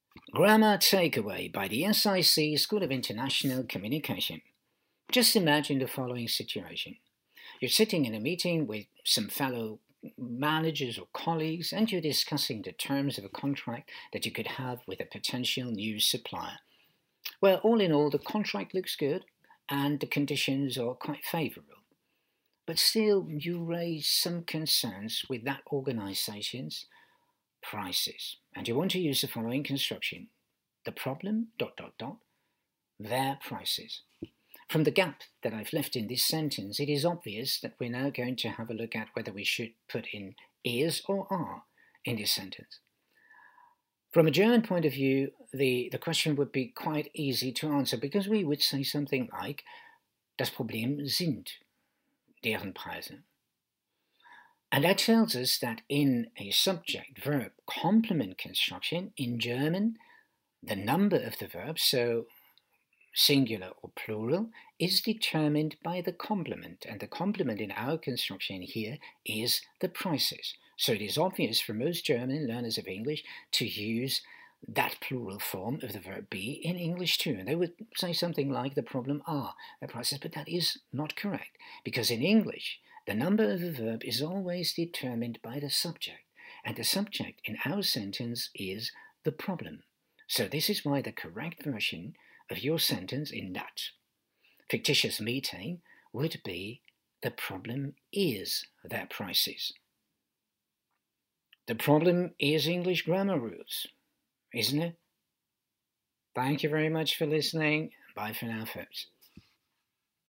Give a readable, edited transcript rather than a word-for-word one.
Grammar Takeaway by the SIC School of International Communication. Just imagine the following situation. You're sitting in a meeting with some fellow managers or colleagues and you're discussing the terms of a contract that you could have with a potential new supplier. Well, all in all, the contract looks good and the conditions are quite favorable. But still, you raise some concerns with that organization's prices, and you want to use the following construction. The problem, their prices. From the gap that I've left in this sentence, it is obvious that we're now going to have a look at whether we should put in is or are in this sentence. From a German point of view, the question would be quite easy to answer because we would say something like, das Problem sind deren Preise. And that tells us that in a subject-verb complement construction, in German, the number of the verb, so singular or plural, is determined by the complement. And the complement in our construction here is the prices. So it is obvious for most German learners of English to use that plural form of the verb be in English too. And they would say something like the problem are the prices, but that is not correct. Because in English, the number of a verb is always determined by the subject. And the subject in our sentence is the problem. So this is why the correct version of your sentence in that fictitious meeting would be the problem is their prices. The problem is English grammar rules, isn't it? Thank you very much for listening. Bye for now, folks.